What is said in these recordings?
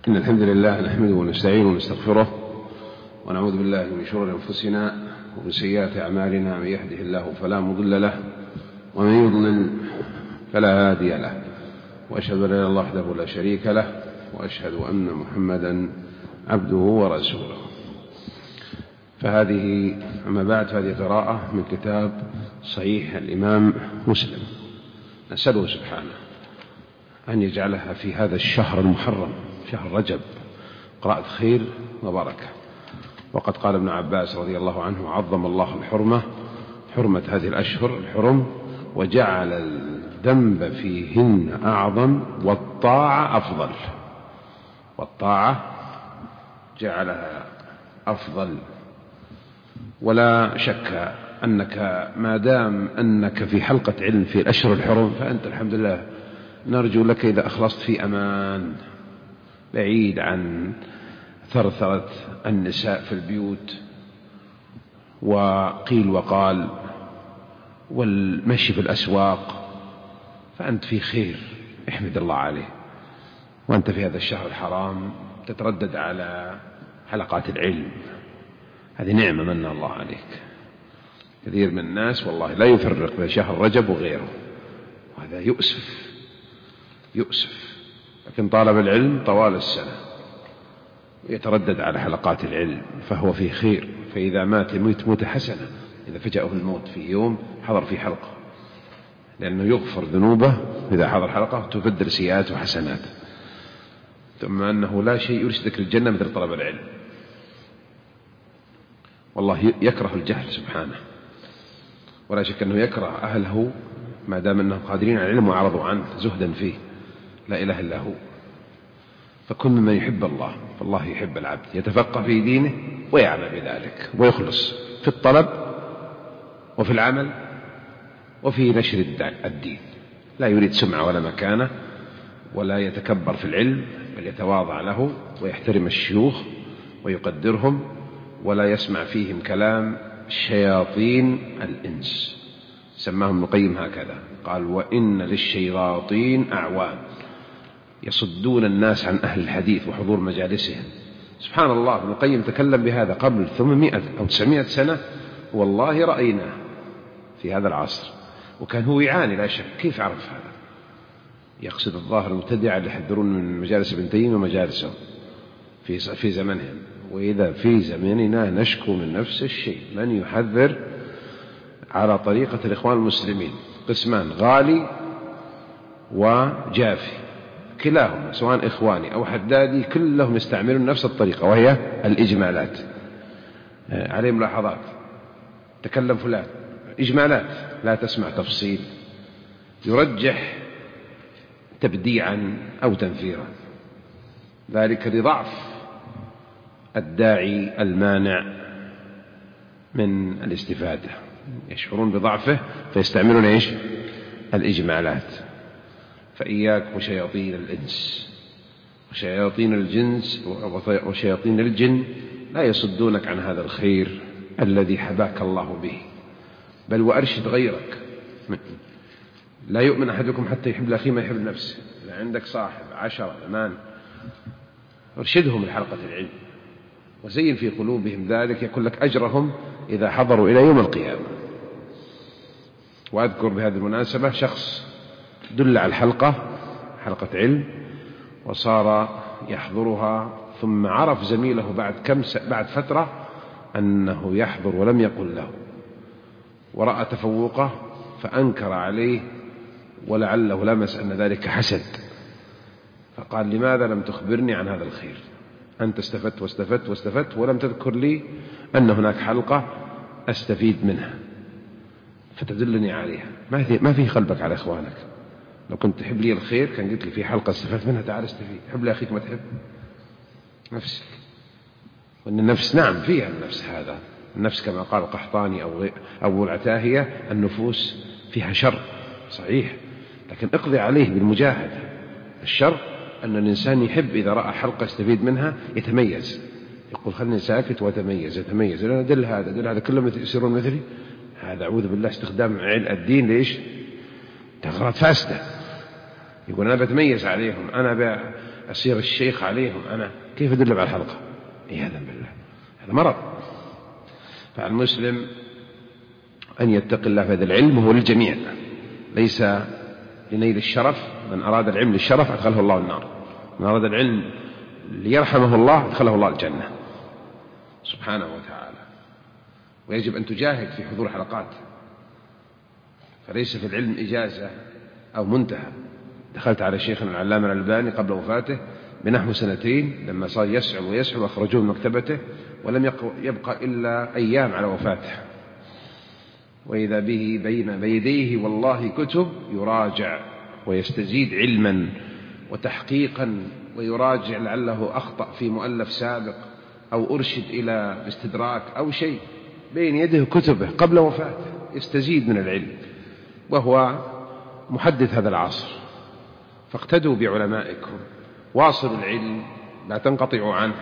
إن الحمد لله نحمده ونستعينه ونستغفره ونعوذ بالله من شرور أنفسنا ومن سيئات أعمالنا. من يهده الله فلا مضل له ومن يضلل فلا هادي له، وأشهد أن لا إله إلا الله وحده لا شريك له، وأشهد أن محمدا عبده ورسوله. فهذه أما بعد فهذه قراءة من كتاب صحيح الإمام مسلم، نسأله سبحانه أن يجعلها في هذا الشهر المحرم، شهر رجب، قراءة خير وبركة. وقد قال ابن عباس رضي الله عنه: عظم الله حرمة هذه الأشهر الحرم، وجعل الذنب فيهن أعظم والطاعة أفضل. والطاعة جعلها أفضل. ولا شك أنك ما دام أنك في حلقة علم في الأشهر الحرم فأنت الحمد لله نرجو لك إذا أخلصت في أمان، بعيد عن ثرثرة النساء في البيوت وقيل وقال والمشي في الأسواق، فأنت في خير، احمد الله عليه. وأنت في هذا الشهر الحرام تتردد على حلقات العلم، هذه نعمة من الله عليك. كثير من الناس والله لا يفرق بين شهر رجب وغيره، وهذا يؤسف. لكن طالب العلم طوال السنة يتردد على حلقات العلم فهو في خير. فإذا مات يموت موت حسنة، إذا فجأه الموت في يوم حضر في حلقة، لأنه يغفر ذنوبه إذا حضر حلقة تبدل سيئات وحسنات. ثم أنه لا شيء يرشدك للجنة مثل طلب العلم. والله يكره الجهل سبحانه، ولا شك أنه يكره أهله ما دام أنهم قادرين على العلم وعرضوا عنه زهدا فيه، لا إله إلا هو. فكن ممن يحب الله، فالله يحب العبد يتفقه في دينه ويعمل بذلك ويخلص في الطلب وفي العمل وفي نشر الدين. لا يريد سمعة ولا مكانة، ولا يتكبر في العلم، بل يتواضع له ويحترم الشيوخ ويقدرهم، ولا يسمع فيهم كلام شياطين الإنس. سماهم ابن القيم هكذا، قال: وإن للشياطين أعوان يصدون الناس عن أهل الحديث وحضور مجالسهم. سبحان الله، ابن القيم تكلم بهذا قبل 800 أو 900 سنة، والله رأيناه في هذا العصر، وكان هو يعاني لا شك. كيف عرف هذا؟ يقصد الظاهر المبتدعة اللي يحذرون من مجالس ابن تيمية ومجالسه في زمنهم. وإذا في زمننا نشكو من نفس الشيء، من يحذر على طريقة الإخوان المسلمين، قسمان: غالي وجافي، كلاهما سواء إخواني أو حدادي كلهم يستعملون نفس الطريقة، وهي الإجمالات. عليه ملاحظات، تكلم فلان، إجمالات، لا تسمع تفصيل، يرجح تبديعا أو تنفيرا، ذلك لضعف الداعي المانع من الاستفادة. يشعرون بضعفه فيستعملون إيش؟ الإجمالات. فإياك وشياطين الإنس وشياطين الجنس وشياطين الجن لا يصدونك عن هذا الخير الذي حباك الله به، بل وأرشد غيرك. لا يؤمن أحدكم حتى يحب لأخيه ما يحب لنفسه. إذا عندك صاحب 10 ثمان ارشدهم لحلقة العلم وزين في قلوبهم ذلك، يكون لك أجرهم إذا حضروا إلى يوم القيامة. وأذكر بهذه المناسبة شخص دل على حلقة علم وصار يحضرها، ثم عرف زميله بعد فترة أنه يحضر ولم يقل له، ورأى تفوقه فأنكر عليه، ولعله لمس أن ذلك حسد، فقال: لماذا لم تخبرني عن هذا الخير؟ أنت استفدت ولم تذكر لي أن هناك حلقة أستفيد منها فتدلني عليها. ما في قلبك على إخوانك. لو كنت تحب لي الخير كان قلت لي في حلقة استفدت منها، تعال استفيد. حب لأخيك ما تحب نفسك. وأن النفس نعم فيها النفس، هذا النفس كما قال القحطاني أو العتاهية: النفوس فيها شر صحيح، لكن اقضي عليه بالمجاهدة. الشر أن الإنسان يحب إذا رأى حلقة يستفيد منها يتميز، يقول خلني ساكت وأتميز، أنا دل هذا كلهم يصيرون مثلي. هذا أعوذ بالله استخدام الدين ليش؟ تغرات فاسدة. يقول أنا بتميز عليهم، أنا أصير الشيخ عليهم أنا، كيف أدلهم على الحلقة؟ عياذا بالله، هذا مرض. فالمسلم أن يتقي الله في هذا العلم، هو للجميع ليس لنيل الشرف. من أراد العلم للشرف أدخله الله النار، من أراد العلم ليرحمه الله أدخله الله الجنة سبحانه وتعالى. ويجب أن تجاهد في حضور حلقات، فليس في العلم إجازة أو منتهى. دخلت على شيخنا العلامة الألباني قبل وفاته بنحو 2 لما صار يسعب ويسعب وأخرجوه من مكتبته، ولم يبقى إلا أيام على وفاته، وإذا به بين يديه والله كتب يراجع ويستزيد علما وتحقيقا، ويراجع لعله أخطأ في مؤلف سابق أو أرشد إلى استدراك أو شيء، بين يده كتبه قبل وفاته يستزيد من العلم، وهو محدث هذا العصر. فاقتدوا بعلمائكم، واصلوا العلم، لا تنقطعوا عنه،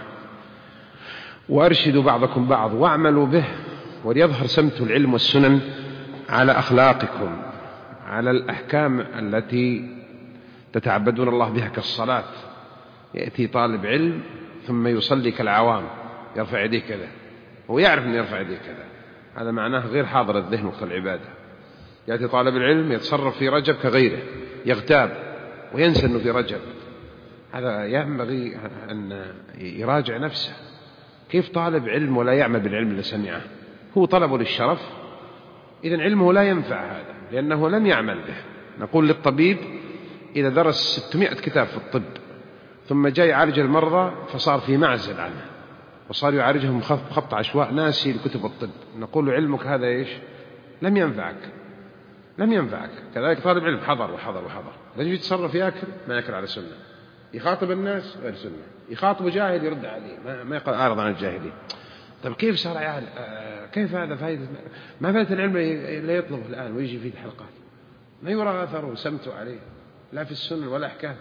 وأرشدوا بعضكم بعض واعملوا به، وليظهر سمت العلم والسنن على أخلاقكم، على الأحكام التي تتعبدون الله بها كالصلاة. يأتي طالب علم ثم يصلي كالعوام، يرفع يديه كذا، هو يعرف أن يرفع يديه كذا، هذا معناه غير حاضر الذهن وقت العبادة. يأتي طالب العلم يتصرف في رجب كغيره، يغتاب وينسى أنه في رجب. هذا ينبغي أن يراجع نفسه. كيف طالب علم ولا يعمل بالعلم اللي سمعه؟ هو طلبه للشرف، إذن علمه لا ينفع هذا لأنه لم يعمل به. نقول للطبيب إذا درس 600 كتاب في الطب ثم جاء يعالج المرضى فصار في معزل عنه وصار يعالجهم بخط عشواء ناسي لكتب الطب، نقول له علمك هذا إيش؟ لم ينفعك، لم ينفعك. كذلك طالب علم حضر وحضر وحضر، لن يتصرف يأكل ما يأكل على سنة، يخاطب الناس غير سنة، يخاطب جاهل يرد عليه ما يقول أعرض عن الجاهلين. طيب كيف صار عيال؟ كيف هذا فائدة؟ ما فائدة العلم لا يطلبه الآن ويجي فيه الحلقات، ما يرى أثره سمته عليه، لا في السنة ولا أحكام،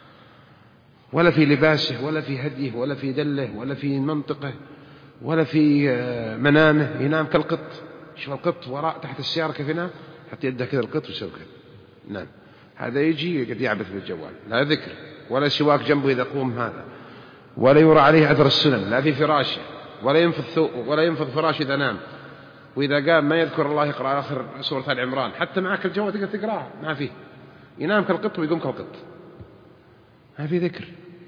ولا في لباسه ولا في هديه ولا في دله ولا في منطقه ولا في منامه. ينام كالقط، شوف القط وراء تحت السيارة كيف ينام، حتى يده كذا القط ويسوي كذا نعم. هذا يجي قد يعبث بالجوال، لا ذكر ولا سواك جنبه إذا قوم هذا، ولا يرى عليه أثر السنن، لا في فراشه ولا ينفض فراش إذا نام، وإذا قام ما يذكر الله يقرأ آخر سورة آل عمران، حتى معك الجوال تقدر تقرأه ما فيه، ينام كالقط ويقوم كالقط، ما في ذكر.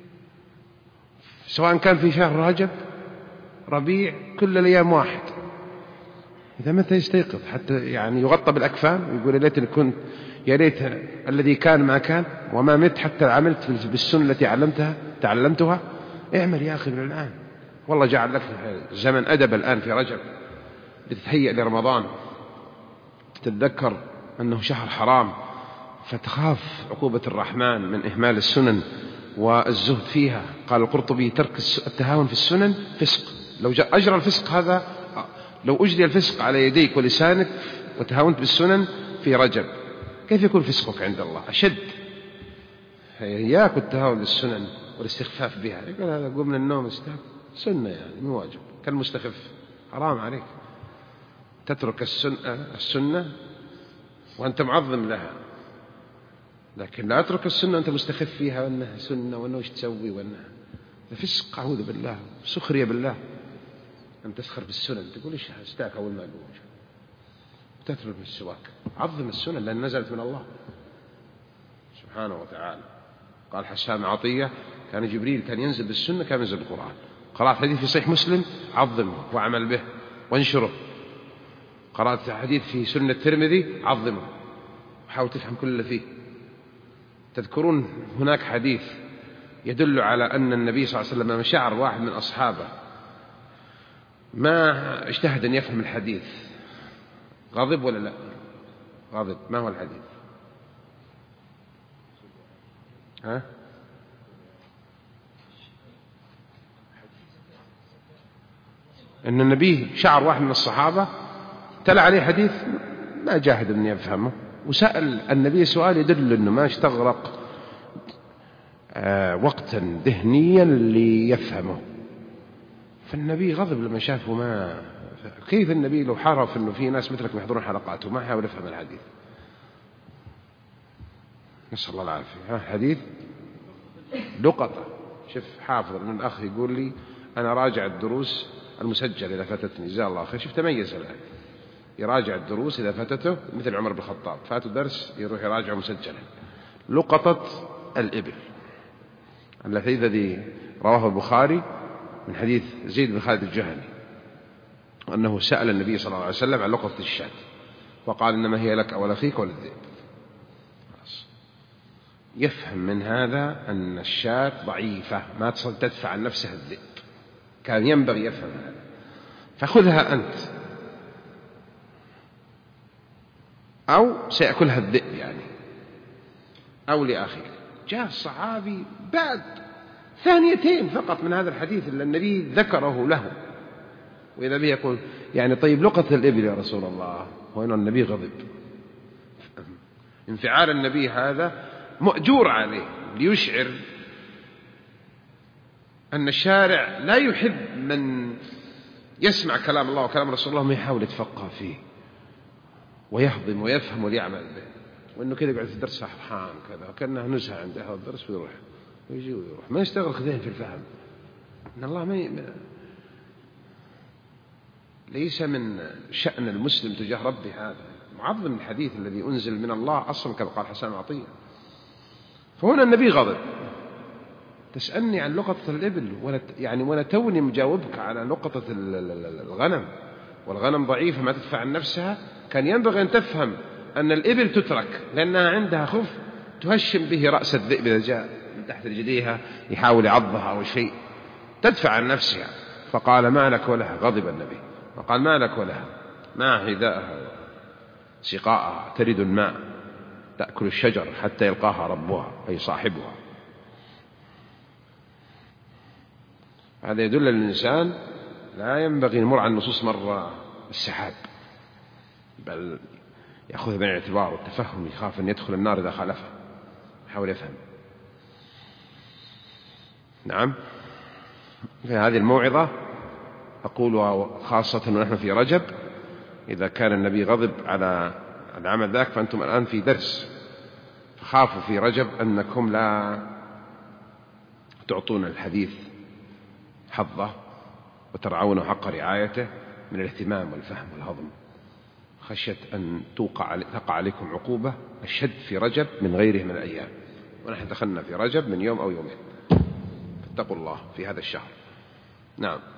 سواء كان في شهر رجب ربيع كل الأيام واحد، إذا متى يستيقظ حتى يعني يغطى بالأكفان ويقول يا ليت الذي كان ما كان وما مت حتى عملت بالسنة التي تعلمتها. اعمل يا أخي من الآن، والله جعل لك زمن أدب الآن في رجب لتتهيأ لرمضان، تتذكر أنه شهر حرام فتخاف عقوبة الرحمن من إهمال السنن والزهد فيها. قال القرطبي ترك التهاون في السنن فسق. لو أجرى الفسق هذا، لو أجري الفسق على يديك ولسانك وتهاونت بالسنن في رجب، كيف يكون فسقك عند الله؟ أشد. إياك التهاون بالسنن والاستخفاف بها، يقول هذا قوم من النوم استخف سنة يعني مو واجب، كالمستخف. حرام عليك تترك السنة وأنت معظم لها، لكن لا أترك السنة وأنت مستخف فيها وأنها سنة وأنه إيش تسوي وأنها فسق. أعوذ بالله، سخرية بالله أن تسخر بالسنن، تقول إيش استاك أول ما أقول تترك السواك. عظم السنن لأن نزلت من الله سبحانه وتعالى. قال حسان عطية كان جبريل كان ينزل بالسنة كان ينزل بالقرآن. قرأت حديث في صحيح مسلم عظمه وعمل به وانشره. قرأت حديث في سنة الترمذي عظمه وحاول تفهم كل اللي فيه. تذكرون هناك حديث يدل على أن النبي صلى الله عليه وسلم لما شعر واحد من أصحابه ما اجتهد أن يفهم الحديث غضب ولا لا؟ غضب. ما هو الحديث؟ أن النبي شعر واحد من الصحابة تلا عليه حديث ما جاهد أن يفهمه، وسأل النبي سؤال يدل أنه ما استغرق وقتا ذهنيا ليفهمه. فالنبي غضب لما شافه. ما كيف النبي لو حرف أنه في ناس مثلك يحضرون حلقاته ما حاول يفهم الحديث؟ نسأل الله العافية. حديث لقطة. شوف حافظ من الأخ يقول لي أنا راجع الدروس المسجلة إذا فاتتني، جزاه الله خير. شوف تميز الآن، يراجع الدروس إذا فاتته، مثل عمر بن الخطاب فاته درس يروح يراجع مسجلا. لقطة الإبل الذي رواه البخاري من حديث زيد بن خالد الجهني أنه سأل النبي صلى الله عليه وسلم عن لقطة الشاة وقال إنما هي لك أو لأخيك وللذئب. يفهم من هذا أن الشاة ضعيفة ما تدفع عن نفسها الذئب، كان ينبغي يفهم هذا، فخذها أنت أو سيأكلها الذئب يعني، أو لأخيك. جاء الصحابي بعد ثانيتين فقط من هذا الحديث اللي النبي ذكره له، وإذا به يقول يعني طيب لقطة الإبل يا رسول الله، وإن النبي غضب. انفعال النبي هذا مؤجور عليه ليشعر أن الشارع لا يحب من يسمع كلام الله وكلام رسول الله ما يحاول يتفقه فيه ويهضم ويفهم ويعمل به، وإنه كذا يقعد في الدرس فرحان كذا وكأنه نزهة عند هذا الدرس ويروح ويجي ويروح، ما يستغرق ذهن في الفهم. إن الله ليس من شأن المسلم تجاه ربه هذا، معظم الحديث الذي أنزل من الله أصلا كما قال حسان عطية. فهنا النبي غضب، تسألني عن لقطة الإبل ولا توني مجاوبك على لقطة الغنم، والغنم ضعيفة ما تدفع عن نفسها. كان ينبغي أن تفهم أن الإبل تترك لأنها عندها خف تهشم به رأس الذئب إذا جاء من تحت رجليها يحاول يعضها أو شيء، تدفع عن نفسها. فقال ما لك ولها، غضب النبي وقال ما لك ولها، ما هداءها سقاءها ترد الماء تأكل الشجر حتى يلقاها ربها أي صاحبها. هذا يدل الإنسان لا ينبغي المر على النصوص مر السحاب، بل يأخذ بعين الاعتبار والتفهم، يخاف أن يدخل النار إذا خالفه، يحاول يفهم. نعم، في هذه الموعظة أقولها خاصة ونحن في رجب، إذا كان النبي غضب على العمل ذاك فأنتم الآن في درس، فخافوا في رجب أنكم لا تعطون الحديث حظه وترعونه حق رعايته من الاهتمام والفهم والهضم، خشية أن تقع عليكم عقوبة أشد في رجب من غيره من الأيام، ونحن دخلنا في رجب من يوم أو يومين، فاتقوا الله في هذا الشهر. نعم.